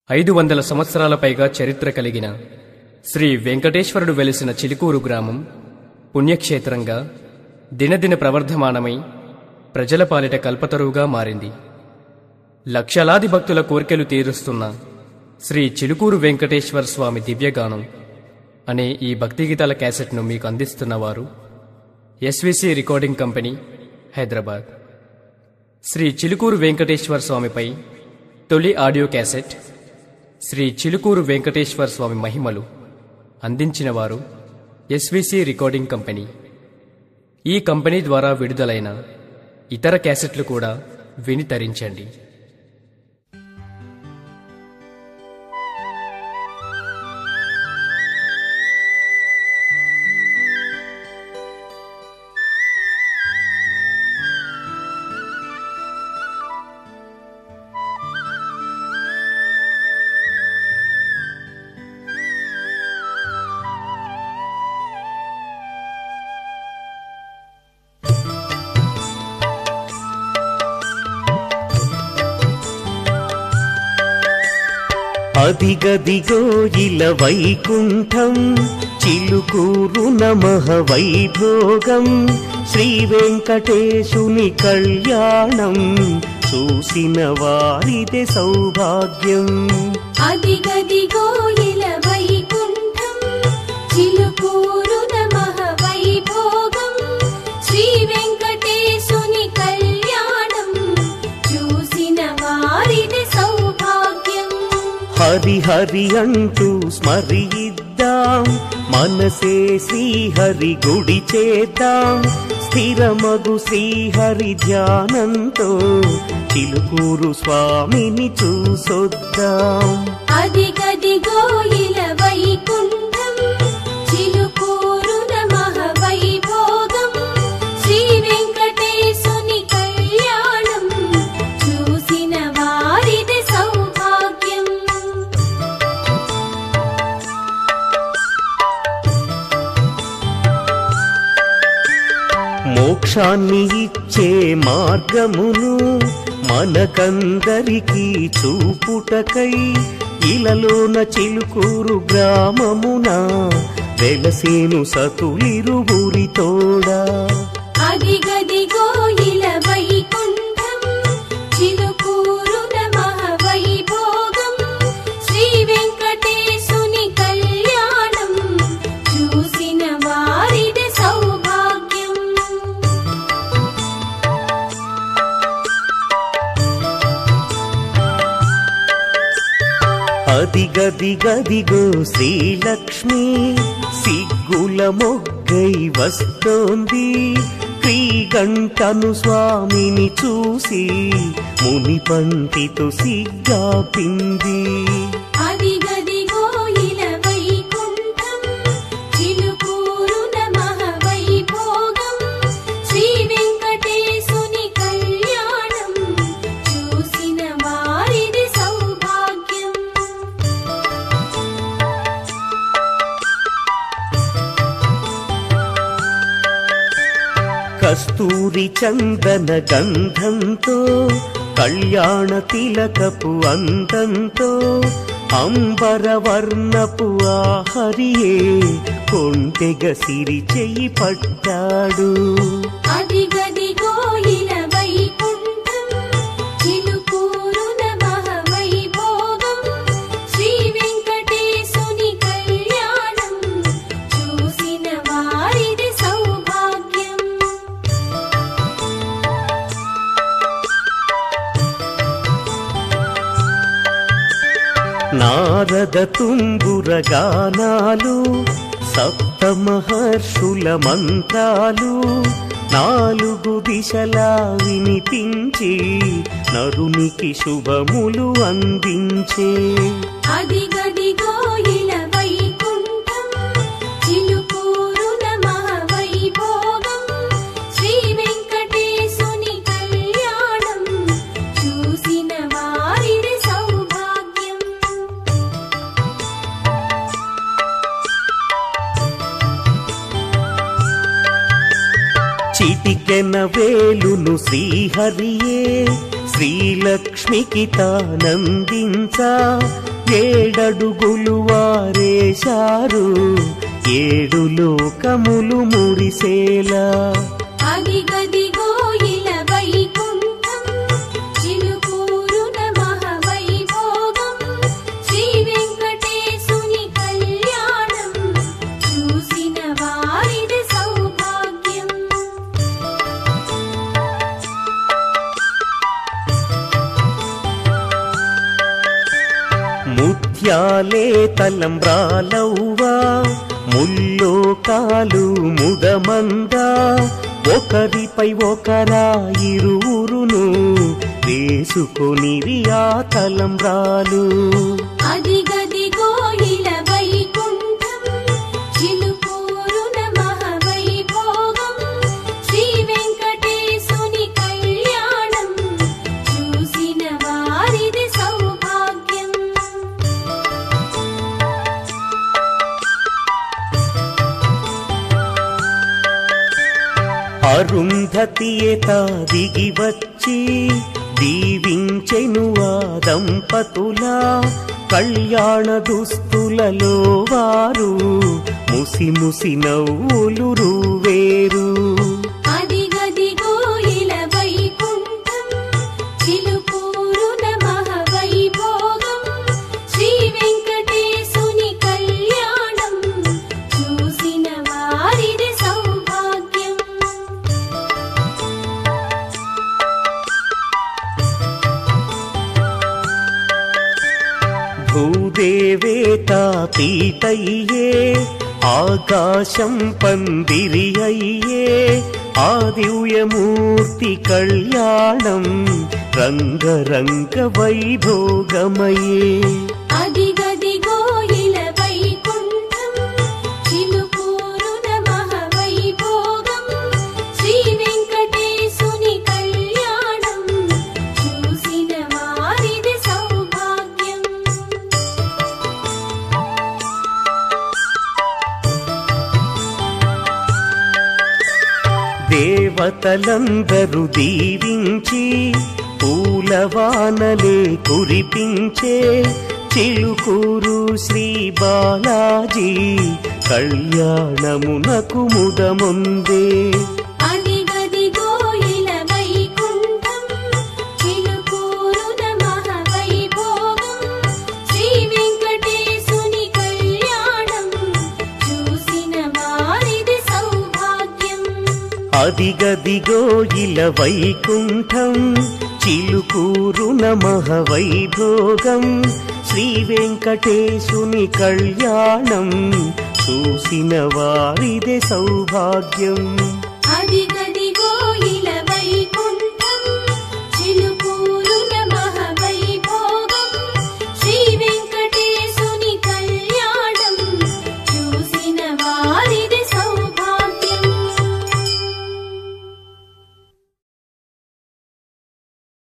500 సంవత్సరాల పైగా చరిత్ర కలిగిన శ్రీ వెంకటేశ్వరుడు వెలిసిన చిలుకూరు గ్రామం పుణ్యక్షేత్రంగా దినదిన ప్రవర్ధమానమై ప్రజల పాలిట కల్పతరువుగా మారింది. లక్షలాది భక్తుల కోర్కెలు తీరుస్తున్న శ్రీ చిలుకూరు వెంకటేశ్వర స్వామి దివ్యగానం అనే ఈ భక్తిగీతాల క్యాసెట్ను మీకు అందిస్తున్నవారు SVC recording company, Hyderabad. Shri Chilukuru Venkateswara స్వామిపై తొలి ఆడియో క్యాసెట్ శ్రీ చిలుకూరు వెంకటేశ్వర స్వామి మహిమలు అందించినవారు ఎస్విసి రికార్డింగ్ కంపెనీ. ఈ కంపెనీ ద్వారా విడుదలైన ఇతర క్యాసెట్లు కూడా విని తరించండి. అదిగదిగో ఇల వైకుంఠం చిలుకూరు నమః వైభోగం, శ్రీ వెంకటేశుని కళ్యాణం చూసిన వారిదే సౌభాగ్యం. అదిగదిగో ఇల వైకుంఠం చిలుకూరు నమః వైభోగం, శ్రీ వెంకటేశుని కళ్యాణం చూసిన వారిదే సౌభాగ్యం. హరి హరి అంటూ స్మరిద్దాం, మనసే శ్రీహరి గుడి చేద్దాం, స్థిరమగు శ్రీహరి ధ్యానంతో చిలుకూరు స్వామిని చూసొద్దాం. అదిగదిగో ఇల వైకుంఠం చిలుకూరు నమః వైభోగం, శ్రీ వెంకటేశుని కళ్యాణం చూసిన వారిదే సౌభాగ్యం. మోక్షాన్ని ఇచ్చే మార్గమును మనకందరికీ చూపుటకై ఇలలోన చిలుకూరు గ్రామమున వెలసేను సతులిరువురి తోడా. అదిగదిగో ఇల వైకుంఠం చిలుకూరు నమః వైభోగం, శ్రీ వెంకటేశుని కళ్యాణం చూసిన వారిదే సౌభాగ్యం. అదిగదిగదిగో శ్రీలక్ష్మి సిగ్గుల మొగ్గై వస్తోంది, క్రీగంటను స్వామిని చూసి ముని పంటితో సిగ్గాపింది. అదిగదిగో ఇల వైకుంఠం చిలుకూరు నమః వైభోగం, శ్రీ వెంకటేశుని కళ్యాణం చూసిన వారిది సౌభాగ్యం. కస్తూరి చందన గంధంతో కళ్యాణ తిలకపు అందంతో అంబరవర్ణపు ఆ హరియే కొంటెగ సిరి చెయ్యి పట్టాడు. అదిగదిగో ఇల వైకుంఠం చిలుకూరు నమః వైభోగం, శ్రీ వెంకటేశుని కళ్యాణం చూసిన వారిది సౌభాగ్యం. నారద తుంగుర గానాలు, సప్త మహర్షుల మంత్రాలు 4 దిశలా వినిపించి నరునికి శుభములు అందించే. అదిగదిగో ఇల వైకుంఠం చిలుకూరు నమః వైభోగం, శ్రీ వెంకటేశుని కళ్యాణం చూసిన వారిది సౌభాగ్యం. చిటికెన వేలును శ్రీహరియే శ్రీలక్ష్మికి తానందించా 7 అడుగులు వారేశారు 7 లోకములు మురిసేలా అదిగదిగో ఇల వైకుంఠం చిలుకూరున మహావైభోగం శ్రీ వెంకటేశుని కళ్యాణం చూసిన వారిది సౌభాగ్యం. ముత్యాలే తలంబ్రాలవ్వా ముల్లోకాలు ముదమందా ఒకరిపై ఒకరా ఇరువురును వేసుకొనిరి ఆ తలంబ్రాలు. అదిగదిగో ఇల వైకుంఠం చిలుకూరున మహావైభోగం శ్రీ వెంకటేశుని కళ్యాణం చూసిన వారిది సౌభాగ్యం. అరుంధతియత దిగి వచ్చి దీవించెను ఆ దంపతుల కళ్యాణ దుస్తులలో వారు ముసి ముసి నవ్వులు రువేరు. అదిగదిగో ఇల వైకుంఠం చిలుకూరున మహావైభోగం శ్రీ వెంకటేశుని కళ్యాణం చూసిన వారిది సౌభాగ్యం. భూదేవేత పీటయ్యే ఆకాశం పందిరి అయ్యే ఆ దివ్యమూర్తి కళ్యాణం రంగరంగ వైభోగమయ్యే. అదిగదిగో ఇల వైకుంఠం చిలుకూరున మహావైభోగం శ్రీ వెంకటేశుని కళ్యాణం చూసిన వారిది సౌభాగ్యం. దేవతలందరూ దీవించి పూలవానలే కురిపించే చిలుకూరు శ్రీ బాలాజీ కళ్యాణమునకు ముదముందే. అదిగదిగో ఇల వైకుంఠం చిలుకూరున మహావైభోగం శ్రీ వెంకటేశుని కళ్యాణం చూసిన వారిది సౌభాగ్యం. అదిగదిగో ఇల వైకుంఠం చిలుకూరున మహావైభోగం శ్రీ వెంకటేశుని కళ్యాణం చూసిన వారిదే సౌభాగ్యం. అదిగ